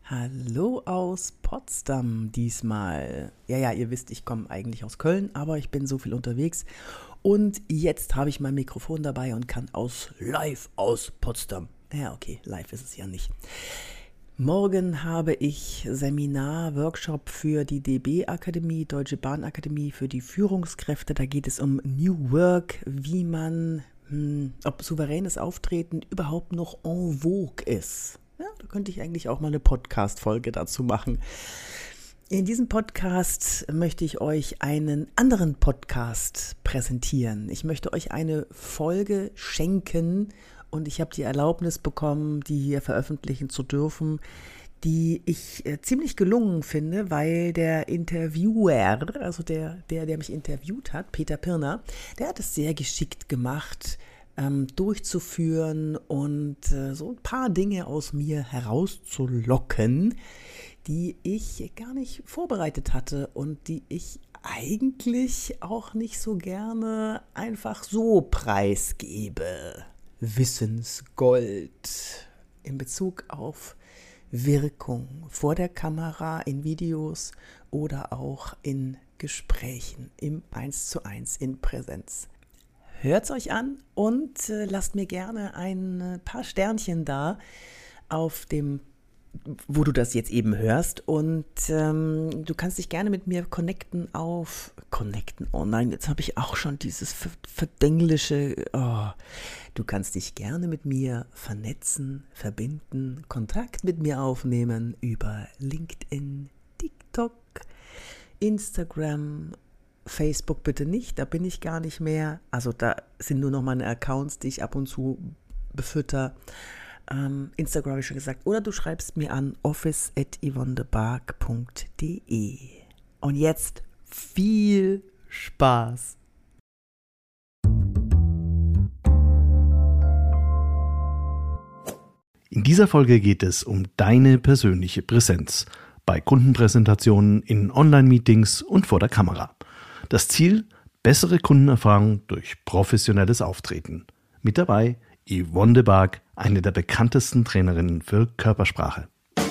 Hallo aus Potsdam diesmal. Ja, ihr wisst, ich komme eigentlich aus Köln, aber ich bin so viel unterwegs. Und jetzt habe ich mein Mikrofon dabei und kann live aus Potsdam. Ja, okay, live ist es ja nicht. Morgen habe ich Seminar, Workshop für die DB-Akademie, Deutsche Bahnakademie für die Führungskräfte. Da geht es um New Work, wie man, ob souveränes Auftreten überhaupt noch en vogue ist. Ja, da könnte ich eigentlich auch mal eine Podcast-Folge dazu machen. In diesem Podcast möchte ich euch einen anderen Podcast präsentieren. Ich möchte euch eine Folge schenken und ich habe die Erlaubnis bekommen, die hier veröffentlichen zu dürfen, die ich ziemlich gelungen finde, weil der Interviewer, also der mich interviewt hat, Peter Pirner, der hat es sehr geschickt gemacht, durchzuführen und so ein paar Dinge aus mir herauszulocken, die ich gar nicht vorbereitet hatte und die ich eigentlich auch nicht so gerne einfach so preisgebe. Wissensgold in Bezug auf Wirkung vor der Kamera, in Videos oder auch in Gesprächen im 1:1 in Präsenz. Hört's euch an und lasst mir gerne ein paar Sternchen da auf dem, wo du das jetzt eben hörst. Und du kannst dich gerne mit mir connecten. Oh nein, jetzt habe ich auch schon dieses verdenglische. Du kannst dich gerne mit mir vernetzen, verbinden, Kontakt mit mir aufnehmen über LinkedIn, TikTok, Instagram, Facebook bitte nicht, da bin ich gar nicht mehr. Also da sind nur noch meine Accounts, die ich ab und zu befütter. Instagram habe ich schon gesagt. Oder du schreibst mir an office@yvonnedebarg.de. Und jetzt viel Spaß! In dieser Folge geht es um deine persönliche Präsenz bei Kundenpräsentationen, in Online-Meetings und vor der Kamera. Das Ziel: bessere Kundenerfahrung durch professionelles Auftreten. Mit dabei Yvonne de Barg, eine der bekanntesten Trainerinnen für Körpersprache.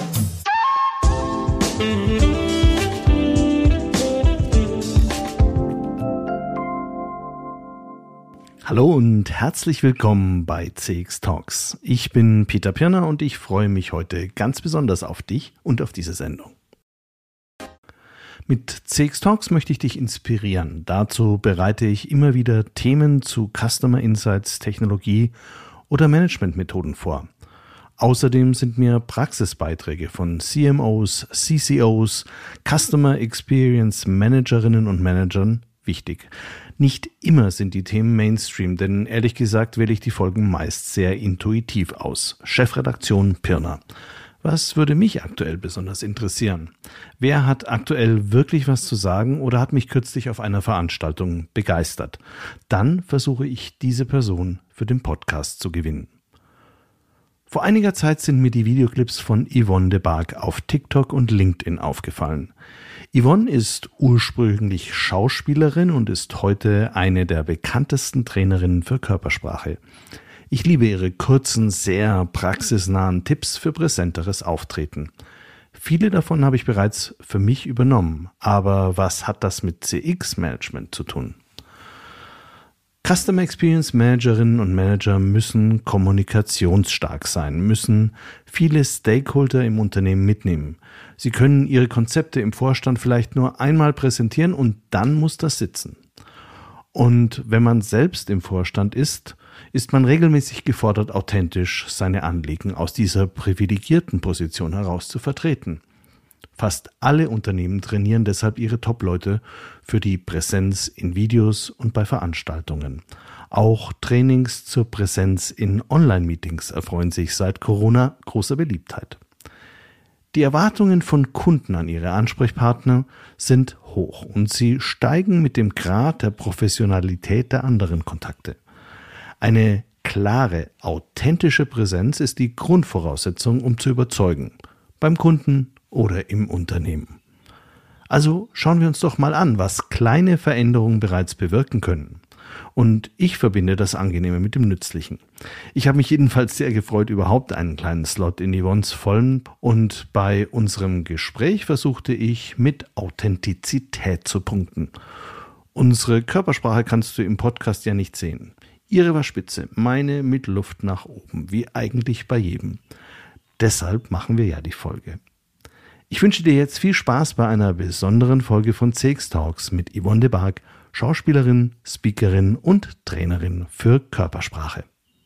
Hallo und herzlich willkommen bei CX Talks. Ich bin Peter Pirner und ich freue mich heute ganz besonders auf dich und auf diese Sendung. Mit CX Talks möchte ich dich inspirieren. Dazu bereite ich immer wieder Themen zu Customer Insights, Technologie oder Managementmethoden vor. Außerdem sind mir Praxisbeiträge von CMOs, CCOs, Customer Experience Managerinnen und Managern wichtig. Nicht immer sind die Themen Mainstream, denn ehrlich gesagt wähle ich die Folgen meist sehr intuitiv aus. Chefredaktion Pirner. Was würde mich aktuell besonders interessieren? Wer hat aktuell wirklich was zu sagen oder hat mich kürzlich auf einer Veranstaltung begeistert? Dann versuche ich, diese Person für den Podcast zu gewinnen. Vor einiger Zeit sind mir die Videoclips von Yvonne de Barg auf TikTok und LinkedIn aufgefallen. Yvonne ist ursprünglich Schauspielerin und ist heute eine der bekanntesten Trainerinnen für Körpersprache. Ich liebe ihre kurzen, sehr praxisnahen Tipps für präsenteres Auftreten. Viele davon habe ich bereits für mich übernommen. Aber was hat das mit CX-Management zu tun? Customer Experience Managerinnen und Manager müssen kommunikationsstark sein, müssen viele Stakeholder im Unternehmen mitnehmen. Sie können ihre Konzepte im Vorstand vielleicht nur einmal präsentieren und dann muss das sitzen. Und wenn man selbst im Vorstand ist man regelmäßig gefordert, authentisch seine Anliegen aus dieser privilegierten Position heraus zu vertreten. Fast alle Unternehmen trainieren deshalb ihre Top-Leute für die Präsenz in Videos und bei Veranstaltungen. Auch Trainings zur Präsenz in Online-Meetings erfreuen sich seit Corona großer Beliebtheit. Die Erwartungen von Kunden an ihre Ansprechpartner sind hoch und sie steigen mit dem Grad der Professionalität der anderen Kontakte. Eine klare, authentische Präsenz ist die Grundvoraussetzung, um zu überzeugen, beim Kunden oder im Unternehmen. Also schauen wir uns doch mal an, was kleine Veränderungen bereits bewirken können. Und ich verbinde das Angenehme mit dem Nützlichen. Ich habe mich jedenfalls sehr gefreut, überhaupt einen kleinen Slot in Yvonnes Vollen. Und bei unserem Gespräch versuchte ich, mit Authentizität zu punkten. Unsere Körpersprache kannst du im Podcast ja nicht sehen. Ihre war spitze, meine mit Luft nach oben, wie eigentlich bei jedem. Deshalb machen wir ja die Folge. Ich wünsche dir jetzt viel Spaß bei einer besonderen Folge von CX Talks mit Yvonne de Barg, Schauspielerin, Speakerin und Trainerin für Körpersprache.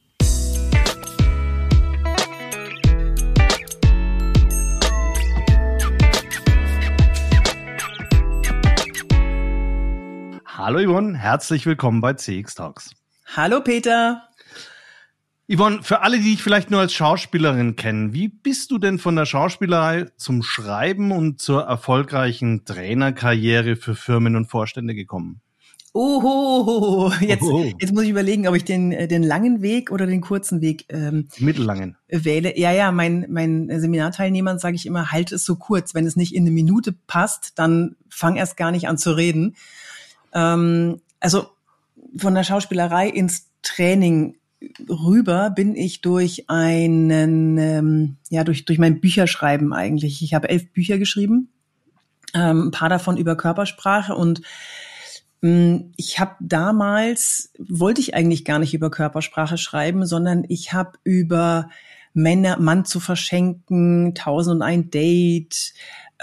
Hallo Yvonne, herzlich willkommen bei CX Talks. Hallo Peter. Yvonne, für alle, die dich vielleicht nur als Schauspielerin kennen, wie bist du denn von der Schauspielerei zum Schreiben und zur erfolgreichen Trainerkarriere für Firmen und Vorstände gekommen? Jetzt muss ich überlegen, ob ich den langen Weg oder den kurzen Weg mittellangen wähle. Ja, mein Seminarteilnehmern sage ich immer, halt es so kurz. Wenn es nicht in eine Minute passt, dann fang erst gar nicht an zu reden. Also von der Schauspielerei ins Training rüber bin ich durch durch mein Bücherschreiben eigentlich. Ich habe 11 Bücher geschrieben, ein paar davon über Körpersprache, und ich habe wollte ich eigentlich gar nicht über Körpersprache schreiben, sondern ich habe über Mann zu verschenken, 1001 Date,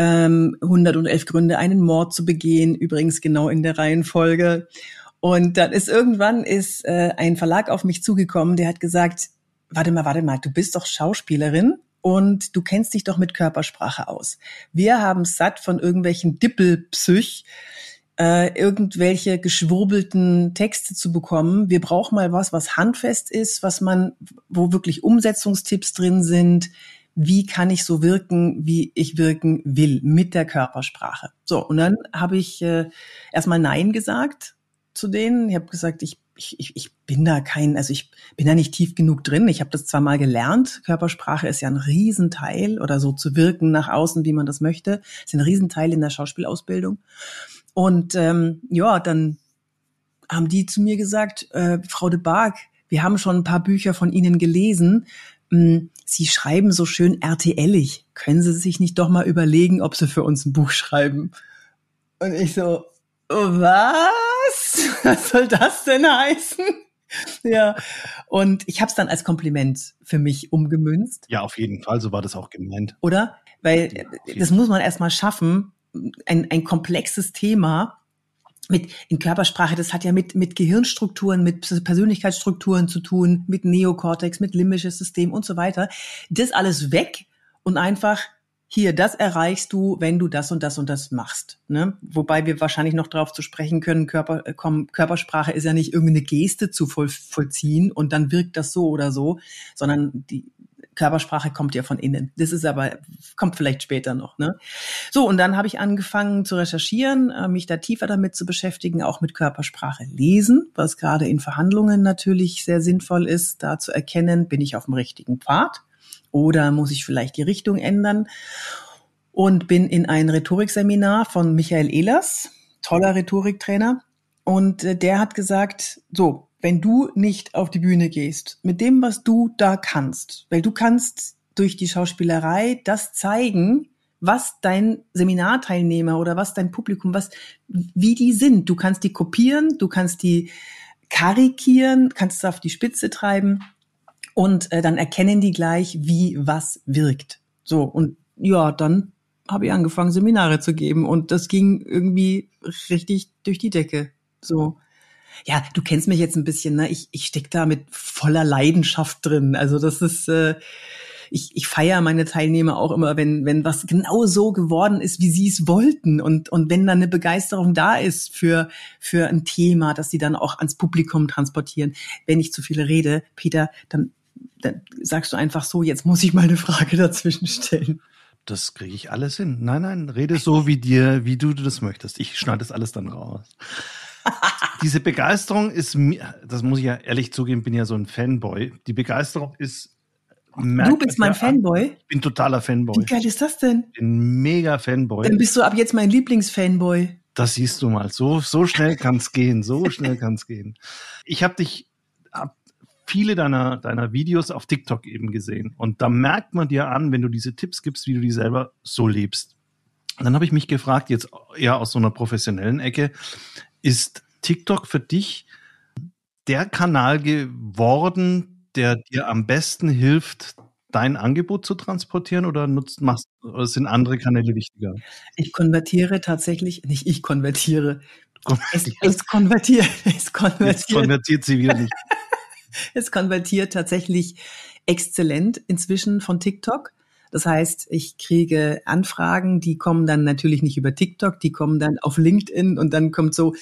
111 Gründe, einen Mord zu begehen, übrigens genau in der Reihenfolge. Und dann ist irgendwann ein Verlag auf mich zugekommen, der hat gesagt, warte mal, du bist doch Schauspielerin und du kennst dich doch mit Körpersprache aus. Wir haben satt von irgendwelchen Dippelpsych, irgendwelche geschwurbelten Texte zu bekommen. Wir brauchen mal was handfest ist, wo wirklich Umsetzungstipps drin sind. Wie kann ich so wirken, wie ich wirken will mit der Körpersprache? So, und dann habe ich erstmal Nein gesagt zu denen. Ich habe gesagt, ich bin da ich bin da nicht tief genug drin. Ich habe das zwar mal gelernt. Körpersprache ist ja ein Riesenteil, oder so zu wirken nach außen, wie man das möchte, ist ein Riesenteil in der Schauspielausbildung. Und dann haben die zu mir gesagt, Frau de Barg, wir haben schon ein paar Bücher von Ihnen gelesen. Sie schreiben so schön RTL-ig. Können Sie sich nicht doch mal überlegen, ob Sie für uns ein Buch schreiben? Und ich so, was? Was soll das denn heißen? Ja, und ich habe es dann als Kompliment für mich umgemünzt. Ja, auf jeden Fall, so war das auch gemeint. Oder? Weil das muss man erstmal schaffen, ein komplexes Thema in Körpersprache, das hat ja mit Gehirnstrukturen, mit Persönlichkeitsstrukturen zu tun, mit Neokortex, mit limbisches System und so weiter. Das alles weg und einfach hier, das erreichst du, wenn du das und das und das machst. Ne? Wobei wir wahrscheinlich noch darauf zu sprechen können, Körpersprache ist ja nicht irgendeine Geste zu vollziehen und dann wirkt das so oder so, sondern die Körpersprache kommt ja von innen. Kommt vielleicht später noch. Ne? So, und dann habe ich angefangen zu recherchieren, mich da tiefer damit zu beschäftigen, auch mit Körpersprache lesen, was gerade in Verhandlungen natürlich sehr sinnvoll ist, da zu erkennen, bin ich auf dem richtigen Pfad oder muss ich vielleicht die Richtung ändern? Und bin in ein Rhetorikseminar von Michael Ehlers, toller Rhetoriktrainer, und der hat gesagt, so, wenn du nicht auf die Bühne gehst, mit dem, was du da kannst, weil du kannst durch die Schauspielerei das zeigen, was dein Seminarteilnehmer oder was dein Publikum, wie die sind. Du kannst die kopieren, du kannst die karikieren, kannst es auf die Spitze treiben und dann erkennen die gleich, wie was wirkt. So, und ja, dann habe ich angefangen, Seminare zu geben und das ging irgendwie richtig durch die Decke. So. Ja, du kennst mich jetzt ein bisschen, ne? Ich stecke da mit voller Leidenschaft drin. Also das ist, ich feiere meine Teilnehmer auch immer, wenn was genau so geworden ist, wie sie es wollten. Und wenn dann eine Begeisterung da ist für ein Thema, dass sie dann auch ans Publikum transportieren. Wenn ich zu viel rede, Peter, dann sagst du einfach so, jetzt muss ich mal eine Frage dazwischen stellen. Das kriege ich alles hin. Nein, rede so wie du das möchtest. Ich schneide das alles dann raus. Diese Begeisterung ist mir, das muss ich ja ehrlich zugeben, bin ja so ein Fanboy. Die Begeisterung ist... Du bist mein Fanboy? Ich bin totaler Fanboy. Wie geil ist das denn? Ich bin mega Fanboy. Dann bist du ab jetzt mein Lieblingsfanboy. Das siehst du mal. So schnell kann's gehen. So schnell kann's gehen. Ich habe viele deiner Videos auf TikTok eben gesehen. Und da merkt man dir an, wenn du diese Tipps gibst, wie du die selber so lebst. Und dann habe ich mich gefragt, jetzt eher aus so einer professionellen Ecke, ist TikTok für dich der Kanal geworden, der dir am besten hilft, dein Angebot zu transportieren, oder sind andere Kanäle wichtiger? Ich konvertiere tatsächlich, nicht ich konvertiere. Es konvertiert. Jetzt konvertiert sie wieder nicht. Es konvertiert tatsächlich exzellent inzwischen von TikTok. Das heißt, ich kriege Anfragen, die kommen dann natürlich nicht über TikTok, die kommen dann auf LinkedIn und dann kommt so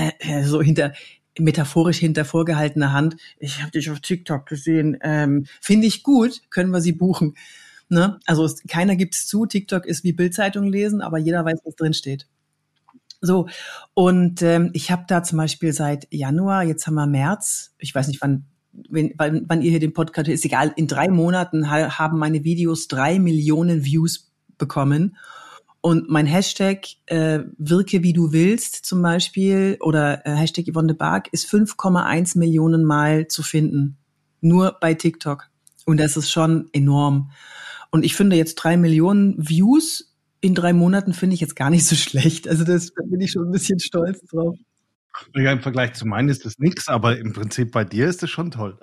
metaphorisch hinter vorgehaltener Hand, ich habe dich auf TikTok gesehen, finde ich gut, können wir sie buchen. Ne? Also keiner gibt es zu, TikTok ist wie Bild-Zeitung lesen, aber jeder weiß, was drin steht. So, und ich habe da zum Beispiel seit Januar, jetzt haben wir März, ich weiß nicht, wann ihr hier den Podcast, ist egal, in 3 Monaten haben meine Videos 3 Millionen Views bekommen. Und mein Hashtag wirke wie du willst zum Beispiel oder Hashtag Yvonne de Barg ist 5,1 Millionen Mal zu finden. Nur bei TikTok. Und das ist schon enorm. Und ich finde jetzt 3 Millionen Views in 3 Monaten finde ich jetzt gar nicht so schlecht. Also da bin ich schon ein bisschen stolz drauf. Ja, im Vergleich zu meinen ist das nichts, aber im Prinzip bei dir ist das schon toll.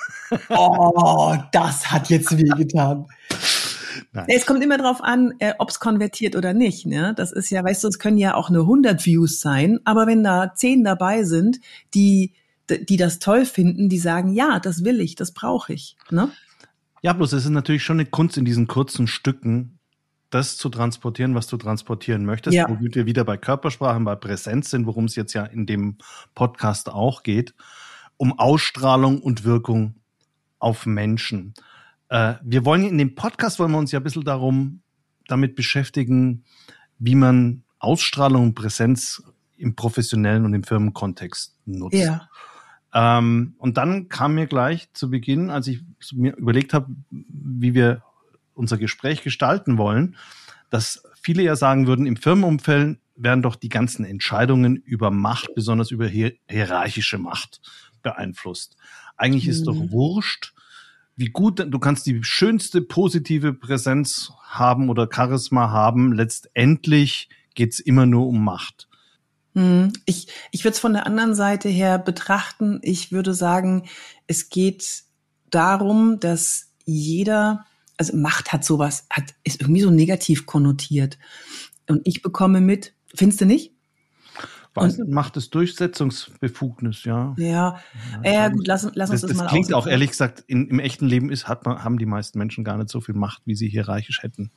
Oh, das hat jetzt wehgetan. Nein. Es kommt immer drauf an, ob es konvertiert oder nicht. Ne? Das ist ja, weißt du, es können ja auch nur 100 Views sein, aber wenn da 10 dabei sind, die das toll finden, die sagen, ja, das will ich, das brauche ich. Ne? Ja, bloß es ist natürlich schon eine Kunst in diesen kurzen Stücken, das zu transportieren, was du transportieren möchtest, ja. Womit wir wieder bei Körpersprache, bei Präsenz sind, worum es jetzt ja in dem Podcast auch geht, um Ausstrahlung und Wirkung auf Menschen. Wir wollen in dem Podcast uns ja ein bisschen damit beschäftigen, wie man Ausstrahlung und Präsenz im professionellen und im Firmenkontext nutzt. Ja. Und dann kam mir gleich zu Beginn, als ich mir überlegt habe, wie wir unser Gespräch gestalten wollen, dass viele ja sagen würden, im Firmenumfeld werden doch die ganzen Entscheidungen über Macht, besonders über hierarchische Macht beeinflusst. Eigentlich ist doch wurscht, wie gut, du kannst die schönste positive Präsenz haben oder Charisma haben, letztendlich geht's immer nur um Macht. Ich würde es von der anderen Seite her betrachten. Ich würde sagen, es geht darum, dass jeder, also Macht hat sowas, ist irgendwie so negativ konnotiert. Und ich bekomme mit, findest du nicht? Macht es Durchsetzungsbefugnis, ja. Ja, gut, lass uns das mal Das klingt auch, ehrlich gesagt, im echten Leben haben die meisten Menschen gar nicht so viel Macht, wie sie hierarchisch hätten.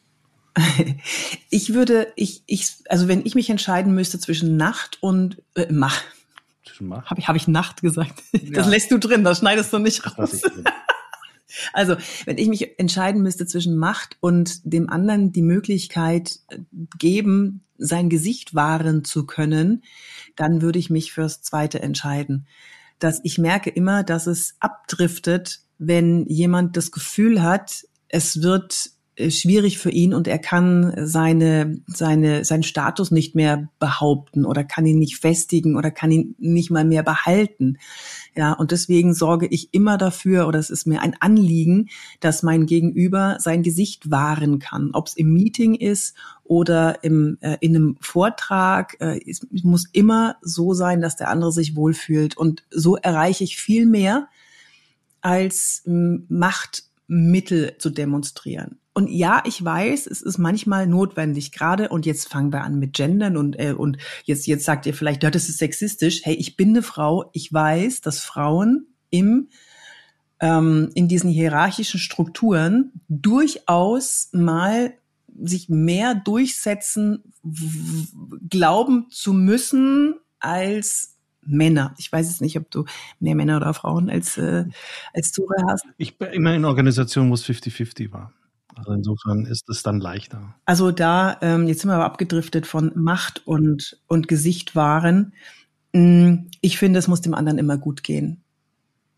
Also wenn ich mich entscheiden müsste zwischen Nacht und Macht. Habe ich Nacht gesagt? Ja. Das lässt du drin, das schneidest du nicht raus. Also, wenn ich mich entscheiden müsste zwischen Macht und dem anderen die Möglichkeit geben, sein Gesicht wahren zu können, dann würde ich mich fürs Zweite entscheiden. Ich merke immer, dass es abdriftet, wenn jemand das Gefühl hat, es wird schwierig für ihn und er kann seinen Status nicht mehr behaupten oder kann ihn nicht festigen oder kann ihn nicht mal mehr behalten. Ja, und deswegen sorge ich immer dafür, oder es ist mir ein Anliegen, dass mein Gegenüber sein Gesicht wahren kann. Ob es im Meeting ist oder in einem Vortrag, es muss immer so sein, dass der andere sich wohlfühlt. Und so erreiche ich viel mehr, als Machtmittel zu demonstrieren. Und ja, ich weiß, es ist manchmal notwendig, gerade, und jetzt fangen wir an mit Gendern und jetzt sagt ihr vielleicht, das ist sexistisch. Hey, ich bin eine Frau, ich weiß, dass Frauen in diesen hierarchischen Strukturen durchaus mal sich mehr durchsetzen, glauben zu müssen als Männer. Ich weiß jetzt nicht, ob du mehr Männer oder Frauen als Zuhörer hast. Ich bin immer in Organisationen, wo es 50-50 war. Also insofern ist es dann leichter. Also da, jetzt sind wir aber abgedriftet von Macht und Gesicht wahren. Ich finde, es muss dem anderen immer gut gehen.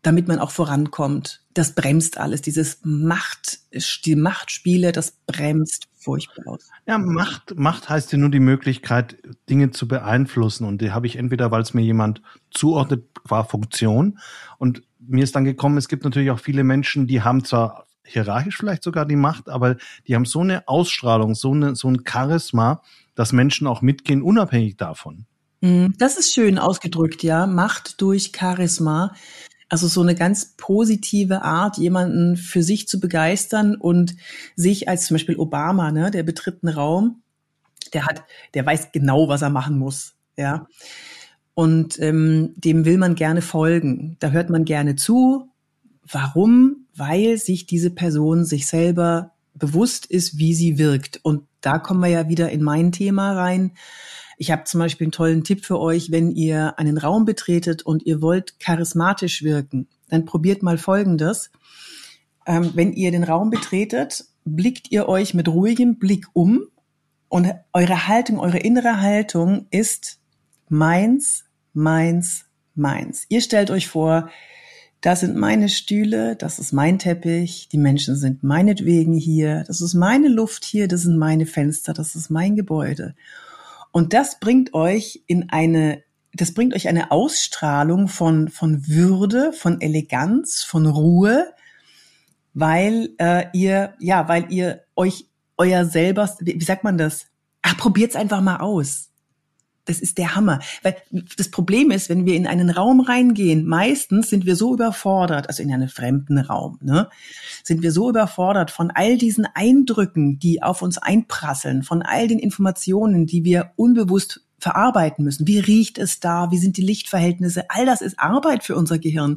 damit man auch vorankommt. Das bremst alles. Die Machtspiele, das bremst furchtbar aus. Ja, Macht heißt ja nur die Möglichkeit, Dinge zu beeinflussen. Und die habe ich entweder, weil es mir jemand zuordnet, qua Funktion. Und mir ist dann gekommen, es gibt natürlich auch viele Menschen, die haben zwar hierarchisch vielleicht sogar die Macht, aber die haben so eine Ausstrahlung, so ein Charisma, dass Menschen auch mitgehen, unabhängig davon. Das ist schön ausgedrückt, ja. Macht durch Charisma. Also so eine ganz positive Art, jemanden für sich zu begeistern und sich als zum Beispiel Obama, ne, der betritt einen Raum, der weiß genau, was er machen muss, ja. Und dem will man gerne folgen. Da hört man gerne zu. Warum? Weil sich diese Person sich selber bewusst ist, wie sie wirkt. Und da kommen wir ja wieder in mein Thema rein. Ich habe zum Beispiel einen tollen Tipp für euch, wenn ihr einen Raum betretet und ihr wollt charismatisch wirken, dann probiert mal Folgendes. Wenn ihr den Raum betretet, blickt ihr euch mit ruhigem Blick um und eure Haltung, eure innere Haltung ist meins, meins, meins. Ihr stellt euch vor, das sind meine Stühle, das ist mein Teppich, die Menschen sind meinetwegen hier, das ist meine Luft hier, das sind meine Fenster, das ist mein Gebäude. Und das bringt euch eine Ausstrahlung von Würde, von Eleganz, von Ruhe, weil ihr euch euer selber, wie sagt man das? Probiert's einfach mal aus. Das ist der Hammer. Weil das Problem ist, wenn wir in einen Raum reingehen, meistens sind wir so überfordert, also in einen fremden Raum, ne, sind wir so überfordert von all diesen Eindrücken, die auf uns einprasseln, von all den Informationen, die wir unbewusst verarbeiten müssen. Wie riecht es da? Wie sind die Lichtverhältnisse? All das ist Arbeit für unser Gehirn.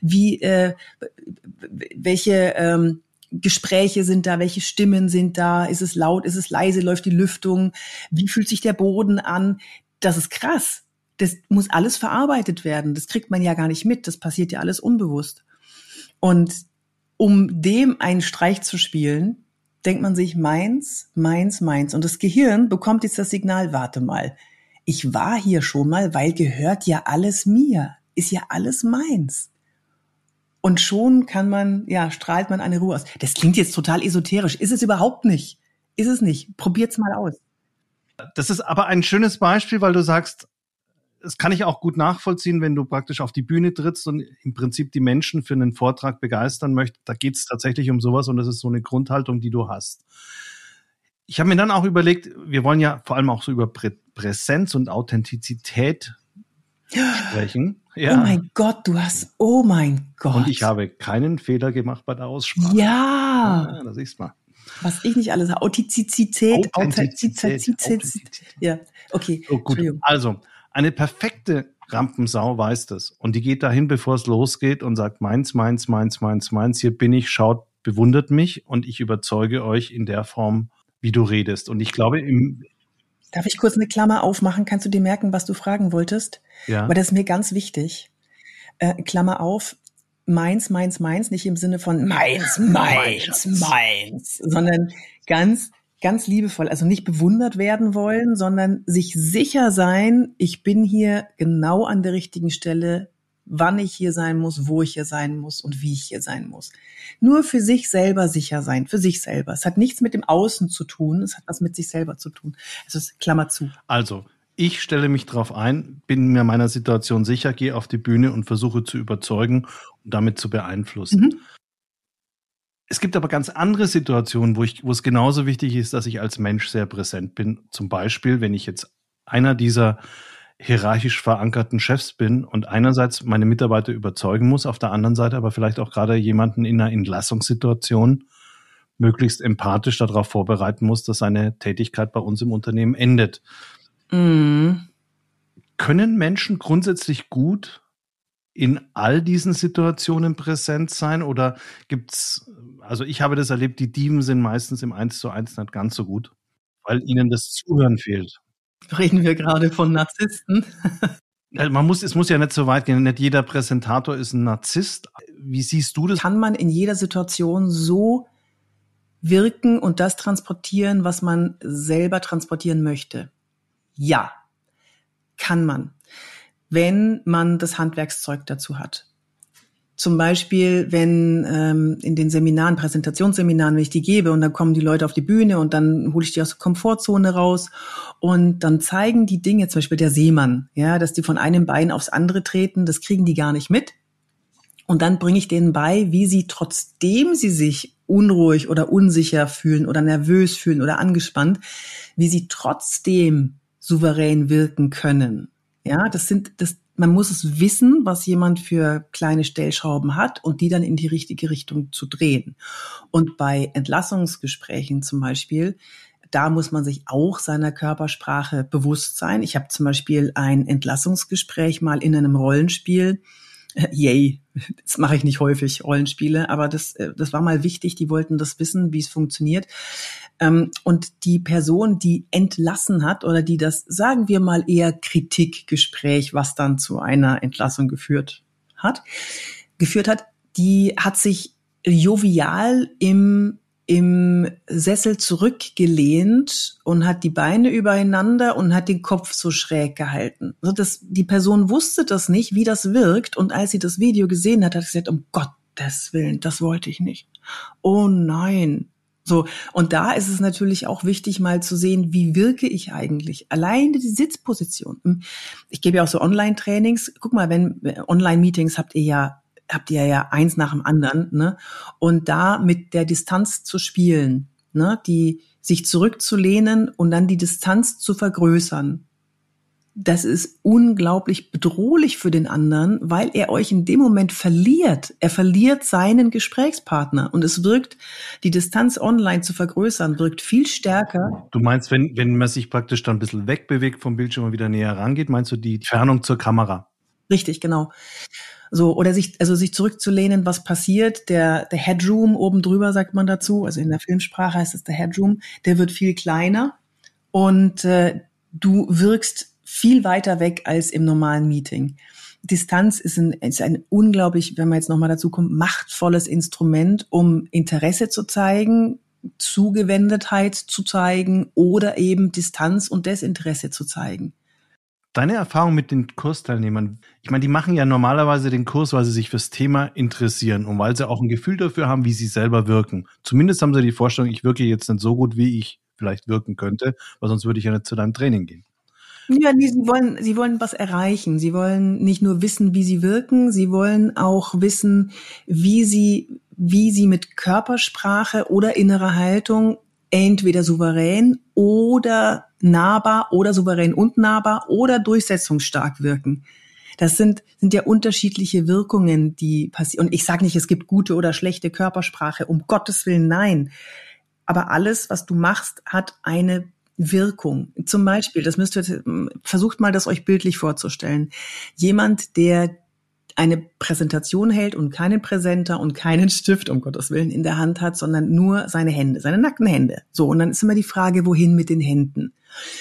Welche Gespräche sind da? Welche Stimmen sind da? Ist es laut? Ist es leise? Läuft die Lüftung? Wie fühlt sich der Boden an? Das ist krass. Das muss alles verarbeitet werden. Das kriegt man ja gar nicht mit. Das passiert ja alles unbewusst. Und um dem einen Streich zu spielen, denkt man sich meins, meins, meins. Und das Gehirn bekommt jetzt das Signal, warte mal, ich war hier schon mal, weil gehört ja alles mir. Ist ja alles meins. Und schon strahlt man eine Ruhe aus. Das klingt jetzt total esoterisch. Ist es überhaupt nicht. Ist es nicht. Probiert's mal aus. Das ist aber ein schönes Beispiel, weil du sagst, das kann ich auch gut nachvollziehen, wenn du praktisch auf die Bühne trittst und im Prinzip die Menschen für einen Vortrag begeistern möchtest. Da geht es tatsächlich um sowas und das ist so eine Grundhaltung, die du hast. Ich habe mir dann auch überlegt, wir wollen ja vor allem auch so über Präsenz und Authentizität sprechen. Ja. Oh mein Gott. Und ich habe keinen Fehler gemacht bei der Aussprache. Ja. Da siehst du mal. Was ich nicht alles habe. Authentizität. Ja, okay. So, gut. Also, eine perfekte Rampensau weiß das. Und die geht dahin, bevor es losgeht und sagt, meins, meins, meins, meins, meins. Hier bin ich, schaut, bewundert mich und ich überzeuge euch in der Form, wie du redest. Und ich glaube, Darf ich kurz eine Klammer aufmachen? Kannst du dir merken, was du fragen wolltest? Ja. Aber das ist mir ganz wichtig. Klammer auf. Meins, meins, meins, nicht im Sinne von meins, meins, meins, sondern ganz, ganz liebevoll, also nicht bewundert werden wollen, sondern sich sicher sein, ich bin hier genau an der richtigen Stelle, wann ich hier sein muss, wo ich hier sein muss und wie ich hier sein muss. Nur für sich selber sicher sein, für sich selber. Es hat nichts mit dem Außen zu tun, es hat was mit sich selber zu tun. Also Klammer zu. Also, ich stelle mich drauf ein, bin mir meiner Situation sicher, gehe auf die Bühne und versuche zu überzeugen und damit zu beeinflussen. Mhm. Es gibt aber ganz andere Situationen, wo es genauso wichtig ist, dass ich als Mensch sehr präsent bin. Zum Beispiel, wenn ich jetzt einer dieser hierarchisch verankerten Chefs bin und einerseits meine Mitarbeiter überzeugen muss, auf der anderen Seite aber vielleicht auch gerade jemanden in einer Entlassungssituation möglichst empathisch darauf vorbereiten muss, dass seine Tätigkeit bei uns im Unternehmen endet. Mhm. Können Menschen grundsätzlich gut in all diesen Situationen präsent sein oder gibt's, also ich habe das erlebt, die Dieben sind meistens im 1:1 nicht ganz so gut, weil ihnen das Zuhören fehlt. Reden wir gerade von Narzissten? Es muss ja nicht so weit gehen, nicht jeder Präsentator ist ein Narzisst. Wie siehst du das? Kann man in jeder Situation so wirken und das transportieren, was man selber transportieren möchte? Ja, kann man, wenn man das Handwerkszeug dazu hat. Zum Beispiel, wenn in den Seminaren, Präsentationsseminaren, wenn ich die gebe und dann kommen die Leute auf die Bühne und dann hole ich die aus der Komfortzone raus und dann zeigen die Dinge, zum Beispiel der Seemann, ja, dass die von einem Bein aufs andere treten, das kriegen die gar nicht mit. Und dann bringe ich denen bei, wie sie, trotzdem sie sich unruhig oder unsicher fühlen oder nervös fühlen oder angespannt, wie sie trotzdem souverän wirken können. Ja, man muss es wissen, was jemand für kleine Stellschrauben hat und die dann in die richtige Richtung zu drehen. Und bei Entlassungsgesprächen zum Beispiel, da muss man sich auch seiner Körpersprache bewusst sein. Ich habe zum Beispiel ein Entlassungsgespräch mal in einem Rollenspiel. Yay, das mache ich nicht häufig, Rollenspiele, aber das war mal wichtig, die wollten das wissen, wie es funktioniert. Und die Person, die entlassen hat oder die das, sagen wir mal, eher Kritikgespräch, was dann zu einer Entlassung geführt hat, die hat sich jovial im Sessel zurückgelehnt und hat die Beine übereinander und hat den Kopf so schräg gehalten. Also die Person wusste das nicht, wie das wirkt. Und als sie das Video gesehen hat, hat sie gesagt, um Gottes Willen, das wollte ich nicht. Oh nein. So. Und da ist es natürlich auch wichtig, mal zu sehen, wie wirke ich eigentlich? Alleine die Sitzposition. Ich gebe ja auch so Online-Trainings. Guck mal, wenn Online-Meetings habt ihr ja eins nach dem anderen, ne? Und da mit der Distanz zu spielen, ne? Die sich zurückzulehnen und dann die Distanz zu vergrößern. Das ist unglaublich bedrohlich für den anderen, weil er euch in dem Moment verliert. Er verliert seinen Gesprächspartner und es wirkt, die Distanz online zu vergrößern, wirkt viel stärker. Du meinst, wenn man sich praktisch dann ein bisschen wegbewegt vom Bildschirm und wieder näher rangeht, meinst du die Entfernung zur Kamera? Richtig, genau. So, oder sich zurückzulehnen, was passiert. Der Headroom oben drüber, sagt man dazu, also in der Filmsprache heißt es der Headroom, der wird viel kleiner und du wirkst viel weiter weg als im normalen Meeting. Distanz ist ein unglaublich, wenn man jetzt nochmal dazu kommt, machtvolles Instrument, um Interesse zu zeigen, Zugewendetheit zu zeigen oder eben Distanz und Desinteresse zu zeigen. Deine Erfahrung mit den Kursteilnehmern, ich meine, die machen ja normalerweise den Kurs, weil sie sich fürs Thema interessieren und weil sie auch ein Gefühl dafür haben, wie sie selber wirken. Zumindest haben sie die Vorstellung, ich wirke jetzt nicht so gut, wie ich vielleicht wirken könnte, weil sonst würde ich ja nicht zu deinem Training gehen. Ja, nee, sie wollen was erreichen. Sie wollen nicht nur wissen, wie sie wirken, sie wollen auch wissen, wie sie mit Körpersprache oder innerer Haltung entweder souverän oder nahbar oder souverän und nahbar oder durchsetzungsstark wirken. Das sind ja unterschiedliche Wirkungen, die passieren. Und ich sage nicht, es gibt gute oder schlechte Körpersprache, um Gottes Willen, nein. Aber alles, was du machst, hat eine Wirkung. Zum Beispiel, versucht mal, das euch bildlich vorzustellen. Jemand, der eine Präsentation hält und keinen Präsenter und keinen Stift, um Gottes Willen, in der Hand hat, sondern nur seine Hände, seine nackten Hände. So, und dann ist immer die Frage, wohin mit den Händen?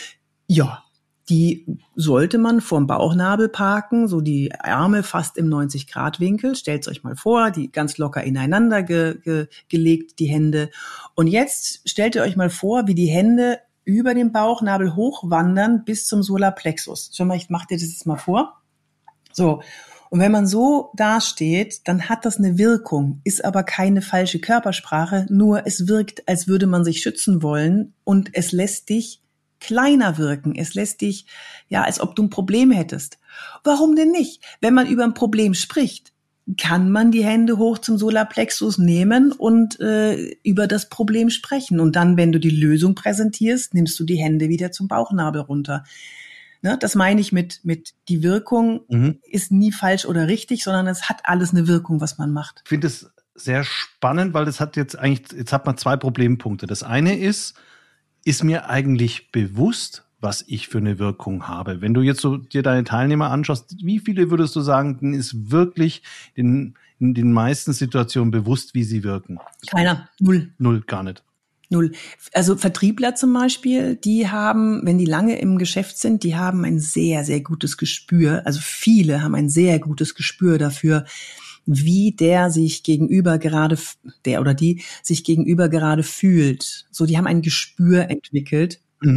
Ja, die sollte man vorm Bauchnabel parken, so die Arme fast im 90-Grad-Winkel. Stellt euch mal vor, die ganz locker ineinander gelegt, die Hände. Und jetzt stellt ihr euch mal vor, wie die Hände über den Bauchnabel hochwandern bis zum Solarplexus. Schon mal, ich mache dir das jetzt mal vor. So. Und wenn man so dasteht, dann hat das eine Wirkung, ist aber keine falsche Körpersprache, nur es wirkt, als würde man sich schützen wollen und es lässt dich kleiner wirken. Es lässt dich, ja, als ob du ein Problem hättest. Warum denn nicht? Wenn man über ein Problem spricht, kann man die Hände hoch zum Solarplexus nehmen und über das Problem sprechen. Und dann, wenn du die Lösung präsentierst, nimmst du die Hände wieder zum Bauchnabel runter. Ne, das meine ich mit die Wirkung ist nie falsch oder richtig, sondern es hat alles eine Wirkung, was man macht. Ich finde es sehr spannend, weil das hat jetzt hat man zwei Problempunkte. Das eine ist mir eigentlich bewusst, was ich für eine Wirkung habe? Wenn du jetzt so dir deine Teilnehmer anschaust, wie viele würdest du sagen, denen ist wirklich in den meisten Situationen bewusst, wie sie wirken? Keiner. Null. Null, gar nicht. Null. Also Vertriebler zum Beispiel, die haben, wenn die lange im Geschäft sind, die haben ein sehr, sehr gutes Gespür. Also viele haben ein sehr gutes Gespür dafür, wie der sich gegenüber gerade, der oder die sich gegenüber gerade fühlt. So, die haben ein Gespür entwickelt.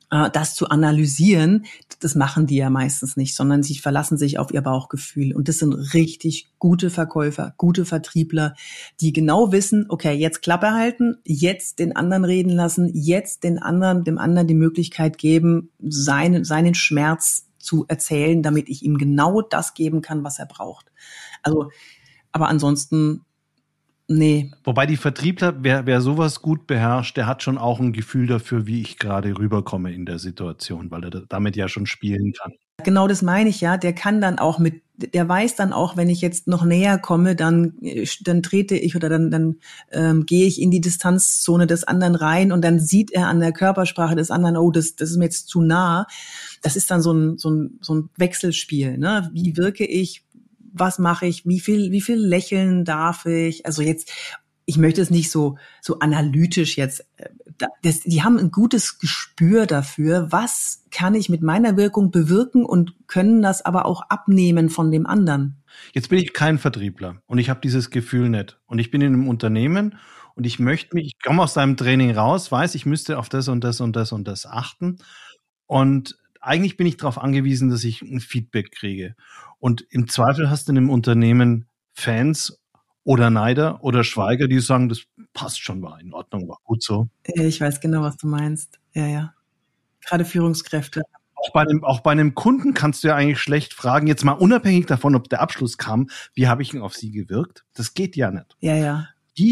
das zu analysieren, das machen die ja meistens nicht, sondern sie verlassen sich auf ihr Bauchgefühl. Und das sind richtig gute Verkäufer, gute Vertriebler, die genau wissen, okay, jetzt Klappe halten, jetzt den anderen reden lassen, jetzt dem anderen die Möglichkeit geben, seinen Schmerz zu erzählen, damit ich ihm genau das geben kann, was er braucht. Also, aber ansonsten, nee. Wobei die Vertriebler, wer sowas gut beherrscht, der hat schon auch ein Gefühl dafür, wie ich gerade rüberkomme in der Situation, weil er damit ja schon spielen kann. Genau das meine ich ja. Der kann dann auch der weiß dann auch, wenn ich jetzt noch näher komme, dann trete ich oder dann gehe ich in die Distanzzone des anderen rein und dann sieht er an der Körpersprache des anderen, oh, das ist mir jetzt zu nah. Das ist dann so ein Wechselspiel, ne? Wie wirke ich? Was mache ich? Wie viel lächeln darf ich? Also jetzt, ich möchte es nicht so analytisch jetzt. Die haben ein gutes Gespür dafür, was kann ich mit meiner Wirkung bewirken und können das aber auch abnehmen von dem anderen. Jetzt bin ich kein Vertriebler und ich habe dieses Gefühl nicht. Und ich bin in einem Unternehmen und ich komme aus seinem Training raus, weiß, ich müsste auf das und das und das und das achten. Und eigentlich bin ich darauf angewiesen, dass ich ein Feedback kriege. Und im Zweifel hast du in einem Unternehmen Fans oder Neider oder Schweiger, die sagen, das passt schon, war in Ordnung, war gut so. Ich weiß genau, was du meinst. Ja. Gerade Führungskräfte. Auch bei einem Kunden kannst du ja eigentlich schlecht fragen, jetzt mal unabhängig davon, ob der Abschluss kam, wie habe ich denn auf sie gewirkt? Das geht ja nicht. Ja.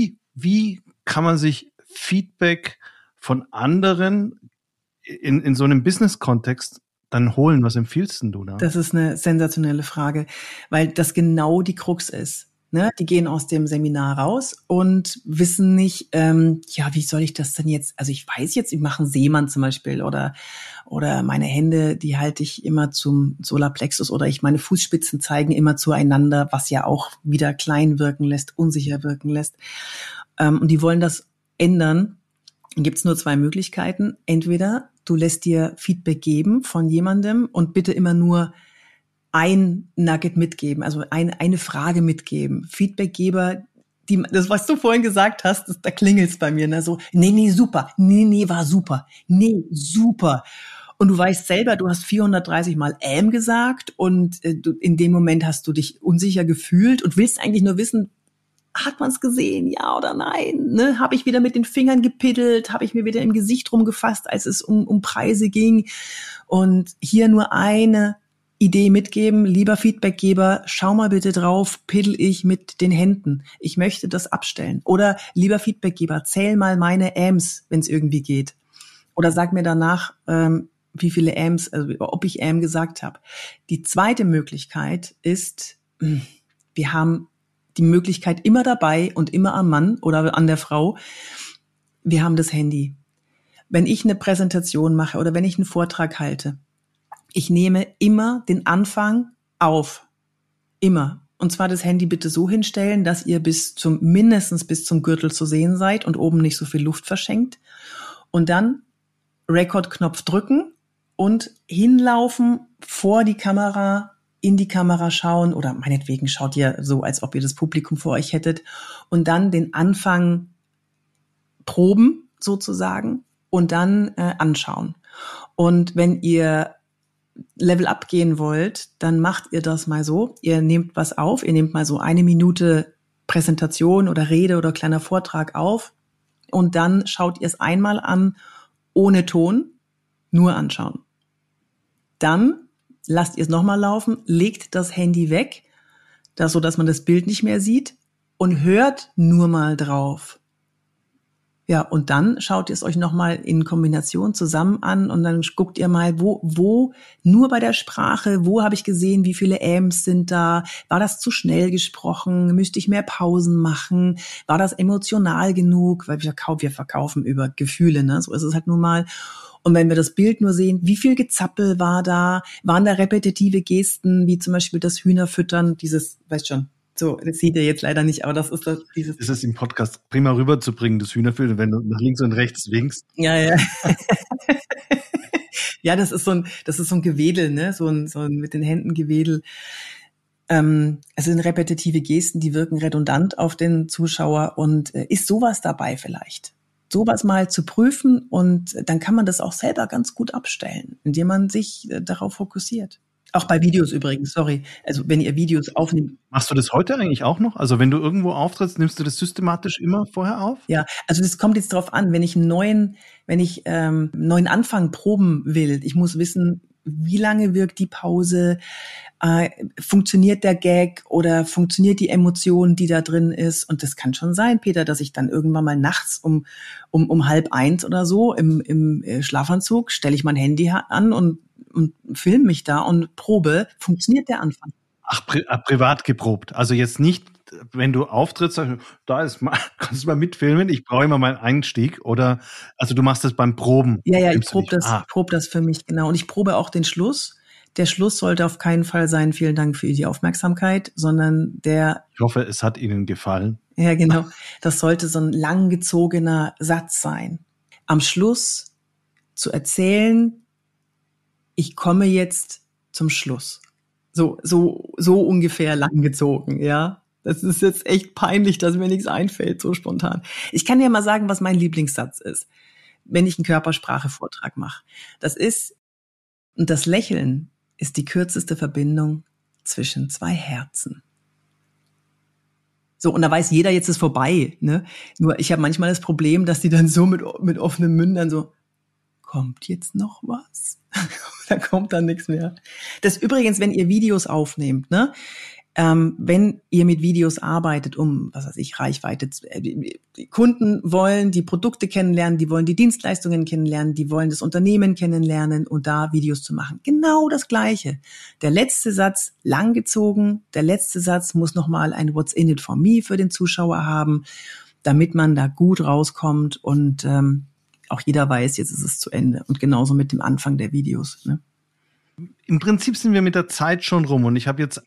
Wie kann man sich Feedback von anderen in so einem Business-Kontext dann holen? Was empfiehlst denn du da? Das ist eine sensationelle Frage, weil das genau die Krux ist. Ne? Die gehen aus dem Seminar raus und wissen nicht, wie soll ich das denn jetzt, also ich weiß jetzt, ich mache einen Seemann zum Beispiel oder meine Hände, die halte ich immer zum Solarplexus oder meine Fußspitzen zeigen immer zueinander, was ja auch wieder klein wirken lässt, unsicher wirken lässt. Und die wollen das ändern. Dann gibt es nur zwei Möglichkeiten. Entweder du lässt dir Feedback geben von jemandem und bitte immer nur ein Nugget mitgeben, also eine Frage mitgeben. Feedbackgeber, das, was du vorhin gesagt hast, da klingelt's bei mir, ne? So, nee, super. Nee, war super. Nee, super. Und du weißt selber, du hast 430 Mal gesagt und in dem Moment hast du dich unsicher gefühlt und willst eigentlich nur wissen, hat man es gesehen, ja oder nein? Ne? Habe ich wieder mit den Fingern gepiddelt? Habe ich mir wieder im Gesicht rumgefasst, als es um Preise ging? Und hier nur eine Idee mitgeben, lieber Feedbackgeber, schau mal bitte drauf, piddel ich mit den Händen. Ich möchte das abstellen. Oder lieber Feedbackgeber, zähl mal meine Ams, wenn es irgendwie geht. Oder sag mir danach, wie viele Ams, also ob ich gesagt habe. Die zweite Möglichkeit ist, wir haben die Möglichkeit immer dabei und immer am Mann oder an der Frau, wir haben das Handy. Wenn ich eine Präsentation mache oder wenn ich einen Vortrag halte, ich nehme immer den Anfang auf. Immer. Und zwar das Handy bitte so hinstellen, dass ihr mindestens bis zum Gürtel zu sehen seid und oben nicht so viel Luft verschenkt. Und dann Record-Knopf drücken und hinlaufen vor die Kamera, in die Kamera schauen oder meinetwegen schaut ihr so, als ob ihr das Publikum vor euch hättet und dann den Anfang proben sozusagen und dann anschauen. Und wenn ihr Level up gehen wollt, dann macht ihr das mal so. Ihr nehmt was auf, ihr nehmt mal so 1 Minute Präsentation oder Rede oder kleiner Vortrag auf und dann schaut ihr es einmal an, ohne Ton, nur anschauen. Dann lasst ihr es nochmal laufen, legt das Handy weg, so dass man das Bild nicht mehr sieht und hört nur mal drauf. Ja, und dann schaut ihr es euch nochmal in Kombination zusammen an und dann guckt ihr mal, wo, nur bei der Sprache, wo habe ich gesehen, wie viele Äms sind da, war das zu schnell gesprochen, müsste ich mehr Pausen machen, war das emotional genug, weil wir verkaufen über Gefühle, ne, so ist es halt nun mal. Und wenn wir das Bild nur sehen, wie viel Gezappel war da, waren da repetitive Gesten, wie zum Beispiel das Hühnerfüttern, dieses, weißt schon, so, das sieht ihr jetzt leider nicht, aber das ist das, dieses. Ist es im Podcast prima rüberzubringen, das Hühnerfüttern, wenn du nach links und rechts winkst? Ja. Ja, das ist so ein Gewedel, ne, so ein mit den Händen Gewedel. Es sind repetitive Gesten, die wirken redundant auf den Zuschauer und ist sowas dabei vielleicht? sowas mal zu prüfen und dann kann man das auch selber ganz gut abstellen, indem man sich darauf fokussiert. Auch bei Videos übrigens, sorry. Also wenn ihr Videos aufnehmt. Machst du das heute eigentlich auch noch? Also wenn du irgendwo auftrittst, nimmst du das systematisch immer vorher auf? Ja, also das kommt jetzt drauf an, wenn ich einen neuen Anfang proben will. Ich muss wissen, wie lange wirkt die Pause, funktioniert der Gag oder funktioniert die Emotion, die da drin ist. Und das kann schon sein, Peter, dass ich dann irgendwann mal nachts um 12:30 oder so im Schlafanzug stelle ich mein Handy an und film mich da und probe, funktioniert der Anfang. Ach, privat geprobt. Also jetzt nicht, wenn du auftrittst, sagst du, kannst du mal mitfilmen, ich brauche immer meinen Einstieg. Oder, also du machst das beim Proben. Ja, ich probe das für mich, genau. Und ich probe auch den Schluss. Der Schluss sollte auf keinen Fall sein, vielen Dank für die Aufmerksamkeit, sondern ich hoffe, es hat Ihnen gefallen. Ja, genau. Das sollte so ein langgezogener Satz sein. Am Schluss zu erzählen, ich komme jetzt zum Schluss. So ungefähr langgezogen, ja. Das ist jetzt echt peinlich, dass mir nichts einfällt, so spontan. Ich kann dir mal sagen, was mein Lieblingssatz ist, wenn ich einen Körpersprache-Vortrag mache. Und das Lächeln ist die kürzeste Verbindung zwischen zwei Herzen. So, und da weiß jeder, jetzt ist vorbei, ne? Nur ich habe manchmal das Problem, dass die dann so mit offenen Mündern so, kommt jetzt noch was? Da kommt dann nichts mehr. Das übrigens, wenn ihr Videos aufnehmt, ne? Wenn ihr mit Videos arbeitet, Reichweite, die Kunden wollen die Produkte kennenlernen, die wollen die Dienstleistungen kennenlernen, die wollen das Unternehmen kennenlernen und da Videos zu machen. Genau das Gleiche. Der letzte Satz langgezogen, der letzte Satz muss nochmal ein What's in it for me für den Zuschauer haben, damit man da gut rauskommt und auch jeder weiß, jetzt ist es zu Ende. Und genauso mit dem Anfang der Videos, ne? Im Prinzip sind wir mit der Zeit schon rum und ich habe jetzt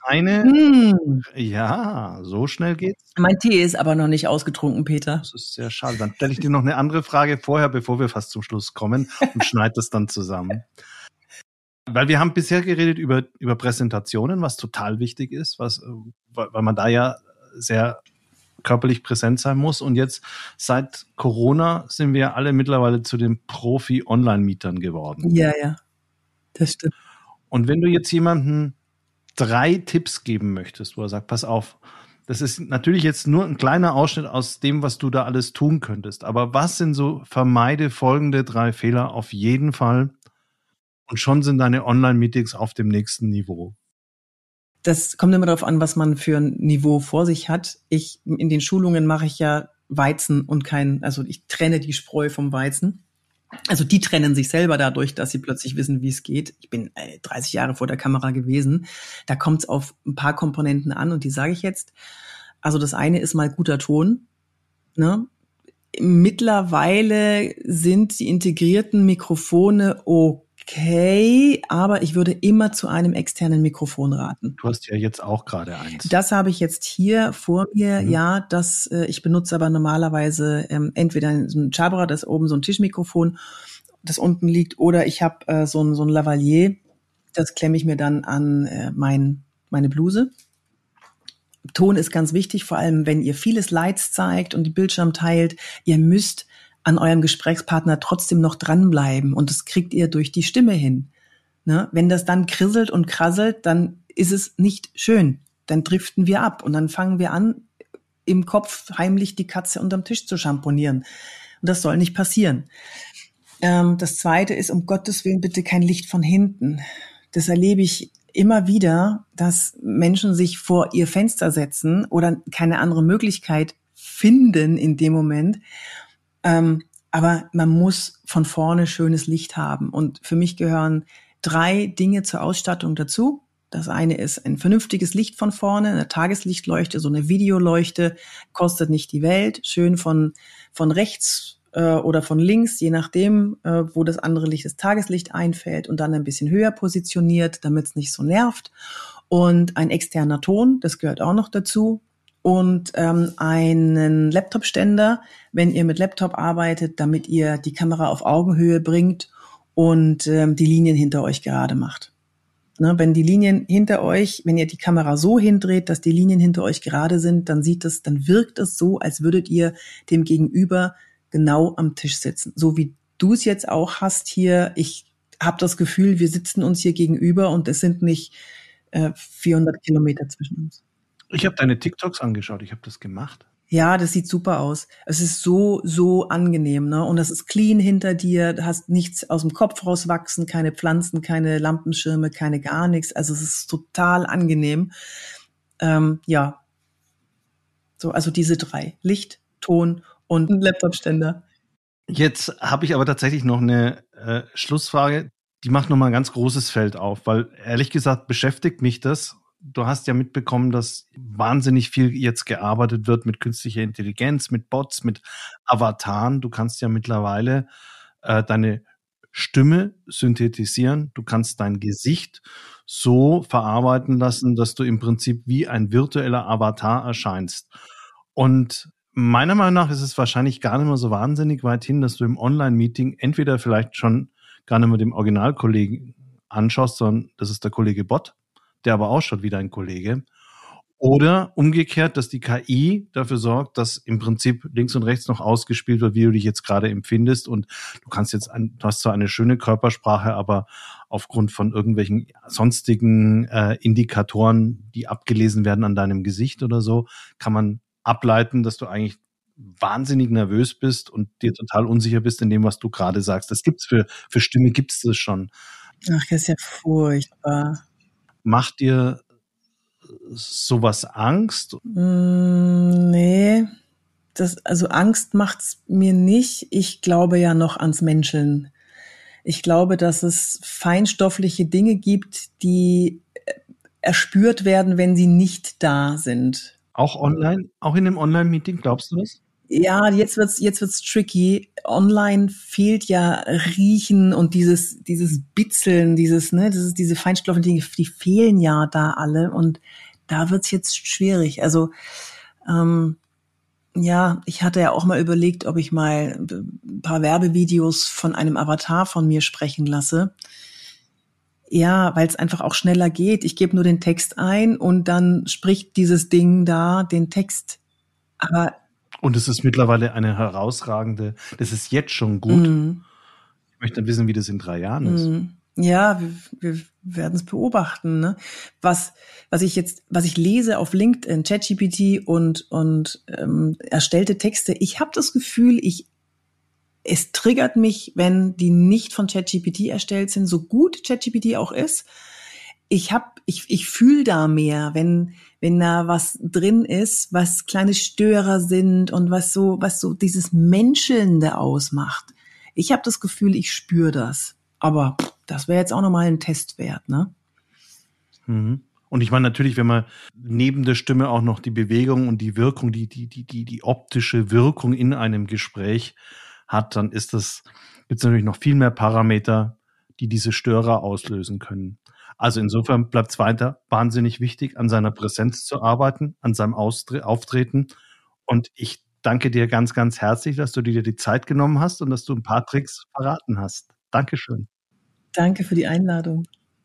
Ja, so schnell geht's. Mein Tee ist aber noch nicht ausgetrunken, Peter. Das ist sehr schade. Dann stelle ich dir noch eine andere Frage vorher, bevor wir fast zum Schluss kommen und schneide das dann zusammen. Weil wir haben bisher geredet über Präsentationen, was total wichtig ist, weil man da ja sehr körperlich präsent sein muss. Und jetzt seit Corona sind wir alle mittlerweile zu den Profi-Online-Mietern geworden. Ja, das stimmt. Und wenn du jetzt jemandem 3 Tipps geben möchtest, wo er sagt, pass auf, das ist natürlich jetzt nur ein kleiner Ausschnitt aus dem, was du da alles tun könntest. Aber was sind so, vermeide folgende 3 Fehler auf jeden Fall und schon sind deine Online-Meetings auf dem nächsten Niveau? Das kommt immer darauf an, was man für ein Niveau vor sich hat. In den Schulungen mache ich ja Weizen und ich trenne die Spreu vom Weizen. Also die trennen sich selber dadurch, dass sie plötzlich wissen, wie es geht. Ich bin 30 Jahre vor der Kamera gewesen. Da kommt es auf ein paar Komponenten an und die sage ich jetzt. Also das eine ist mal guter Ton, ne? Mittlerweile sind die integrierten Mikrofone okay, aber ich würde immer zu einem externen Mikrofon raten. Du hast ja jetzt auch gerade eins. Das habe ich jetzt hier vor mir, ja, ich benutze aber normalerweise entweder ein Jabra, das ist oben so ein Tischmikrofon, das unten liegt, oder ich habe so ein Lavalier, das klemme ich mir dann an meine Bluse. Ton ist ganz wichtig, vor allem wenn ihr viele Slides zeigt und die Bildschirm teilt. Ihr müsst an eurem Gesprächspartner trotzdem noch dranbleiben und das kriegt ihr durch die Stimme hin. Ne? Wenn das dann krisselt und krasselt, dann ist es nicht schön. Dann driften wir ab und dann fangen wir an, im Kopf heimlich die Katze unterm Tisch zu schamponieren. Und das soll nicht passieren. Das Zweite ist, um Gottes Willen bitte kein Licht von hinten. Das erlebe ich immer wieder, dass Menschen sich vor ihr Fenster setzen oder keine andere Möglichkeit finden in dem Moment. Aber man muss von vorne schönes Licht haben. Und für mich gehören 3 Dinge zur Ausstattung dazu. Das eine ist ein vernünftiges Licht von vorne, eine Tageslichtleuchte, so eine Videoleuchte, kostet nicht die Welt, schön von rechts oder von links, je nachdem, wo das andere Licht, das Tageslicht einfällt und dann ein bisschen höher positioniert, damit es nicht so nervt. Und ein externer Ton, das gehört auch noch dazu. Und einen Laptop-Ständer, wenn ihr mit Laptop arbeitet, damit ihr die Kamera auf Augenhöhe bringt und die Linien hinter euch gerade macht. Ne, wenn die Linien hinter euch, wenn ihr die Kamera so hindreht, dass die Linien hinter euch gerade sind, dann wirkt es so, als würdet ihr dem Gegenüber genau am Tisch sitzen. So wie du es jetzt auch hast hier. Ich habe das Gefühl, wir sitzen uns hier gegenüber und es sind nicht 400 Kilometer zwischen uns. Ich habe deine TikToks angeschaut, ich habe das gemacht. Ja, das sieht super aus. Es ist so angenehm, ne? Und das ist clean hinter dir. Du hast nichts aus dem Kopf rauswachsen, keine Pflanzen, keine Lampenschirme, keine gar nichts. Also es ist total angenehm. Ja. So, also diese 3. Licht, Ton und ein Laptopständer. Jetzt habe ich aber tatsächlich noch eine Schlussfrage. Die macht nochmal ein ganz großes Feld auf, weil ehrlich gesagt beschäftigt mich das. Du hast ja mitbekommen, dass wahnsinnig viel jetzt gearbeitet wird mit künstlicher Intelligenz, mit Bots, mit Avataren. Du kannst ja mittlerweile deine Stimme synthetisieren. Du kannst dein Gesicht so verarbeiten lassen, dass du im Prinzip wie ein virtueller Avatar erscheinst. Und meiner Meinung nach ist es wahrscheinlich gar nicht mehr so wahnsinnig weit hin, dass du im Online-Meeting entweder vielleicht schon gar nicht mehr dem Originalkollegen anschaust, sondern das ist der Kollege Bot, der aber ausschaut wie dein Kollege. Oder umgekehrt, dass die KI dafür sorgt, dass im Prinzip links und rechts noch ausgespielt wird, wie du dich jetzt gerade empfindest. Und du hast zwar eine schöne Körpersprache, aber aufgrund von irgendwelchen sonstigen Indikatoren, die abgelesen werden an deinem Gesicht oder so, kann man ableiten, dass du eigentlich wahnsinnig nervös bist und dir total unsicher bist in dem, was du gerade sagst. Das gibt's für Stimme gibt's das schon. Ach, das ist ja furchtbar. Macht dir sowas Angst? Nee, also Angst macht's mir nicht. Ich glaube ja noch ans Menscheln. Ich glaube, dass es feinstoffliche Dinge gibt, die erspürt werden, wenn sie nicht da sind. Auch online? Auch in einem Online-Meeting, glaubst du das? Ja, jetzt wird's tricky. Online fehlt ja Riechen und dieses Bitzeln, diese feinstofflichen Dinge, die fehlen ja da alle und da wird's jetzt schwierig. Also, ja, ich hatte ja auch mal überlegt, ob ich mal ein paar Werbevideos von einem Avatar von mir sprechen lasse. Ja, weil es einfach auch schneller geht. Ich gebe nur den Text ein und dann spricht dieses Ding da den Text. Aber und es ist mittlerweile eine herausragende, das ist jetzt schon gut. Ich möchte dann wissen, wie das in 3 Jahren ist. Ja, wir werden es beobachten, ne? Was ich lese auf LinkedIn, ChatGPT und erstellte Texte, ich habe das Gefühl, es triggert mich, wenn die nicht von ChatGPT erstellt sind, so gut ChatGPT auch ist. Ich fühle da mehr, wenn da was drin ist, was kleine Störer sind und was so dieses Menschelnde ausmacht. Ich habe das Gefühl, ich spüre das. Aber das wäre jetzt auch nochmal ein Test wert, ne? Und ich meine natürlich, wenn man neben der Stimme auch noch die Bewegung und die Wirkung, die optische Wirkung in einem Gespräch hat, dann gibt's natürlich noch viel mehr Parameter, die diese Störer auslösen können. Also insofern bleibt es weiter wahnsinnig wichtig, an seiner Präsenz zu arbeiten, an seinem Auftreten. Und ich danke dir ganz, ganz herzlich, dass du dir die Zeit genommen hast und dass du ein paar Tricks verraten hast. Dankeschön. Danke für die Einladung.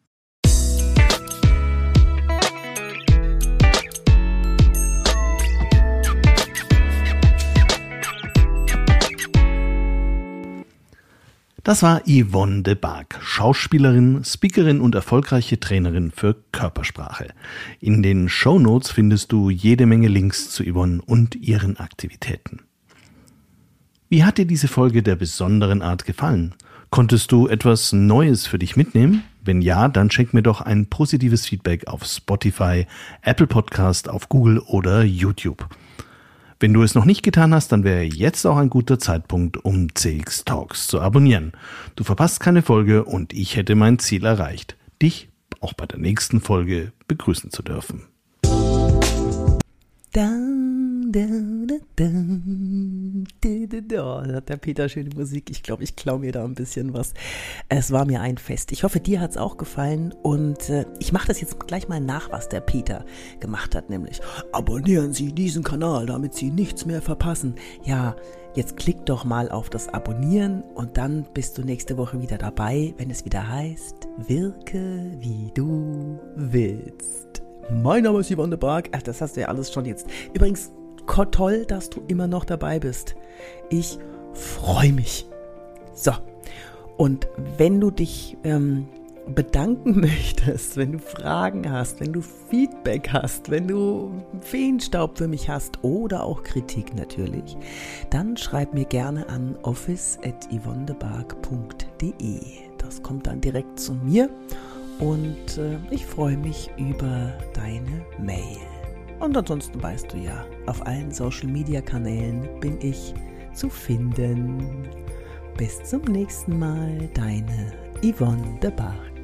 Das war Yvonne de Barg, Schauspielerin, Speakerin und erfolgreiche Trainerin für Körpersprache. In den Shownotes findest du jede Menge Links zu Yvonne und ihren Aktivitäten. Wie hat dir diese Folge der besonderen Art gefallen? Konntest du etwas Neues für dich mitnehmen? Wenn ja, dann schenk mir doch ein positives Feedback auf Spotify, Apple Podcast, auf Google oder YouTube. Wenn du es noch nicht getan hast, dann wäre jetzt auch ein guter Zeitpunkt, um CX Talks zu abonnieren. Du verpasst keine Folge und ich hätte mein Ziel erreicht, dich auch bei der nächsten Folge begrüßen zu dürfen. Oh, da hat der Peter schöne Musik. Ich glaube, ich klaue mir da ein bisschen was. Es war mir ein Fest. Ich hoffe, dir hat es auch gefallen und ich mache das jetzt gleich mal nach, was der Peter gemacht hat, nämlich abonnieren Sie diesen Kanal, damit Sie nichts mehr verpassen. Ja, jetzt klick doch mal auf das Abonnieren und dann bist du nächste Woche wieder dabei, wenn es wieder heißt, wirke wie du willst. Mein Name ist Yvonne de Barg. Ach, das hast du ja alles schon jetzt. Übrigens, toll, dass du immer noch dabei bist. Ich freue mich. So, und wenn du dich bedanken möchtest, wenn du Fragen hast, wenn du Feedback hast, wenn du Feenstaub für mich hast oder auch Kritik natürlich, dann schreib mir gerne an office@yvonnedebarg.de. Das kommt dann direkt zu mir und ich freue mich über deine Mail. Und ansonsten weißt du ja, auf allen Social-Media-Kanälen bin ich zu finden. Bis zum nächsten Mal, deine Yvonne de Barg.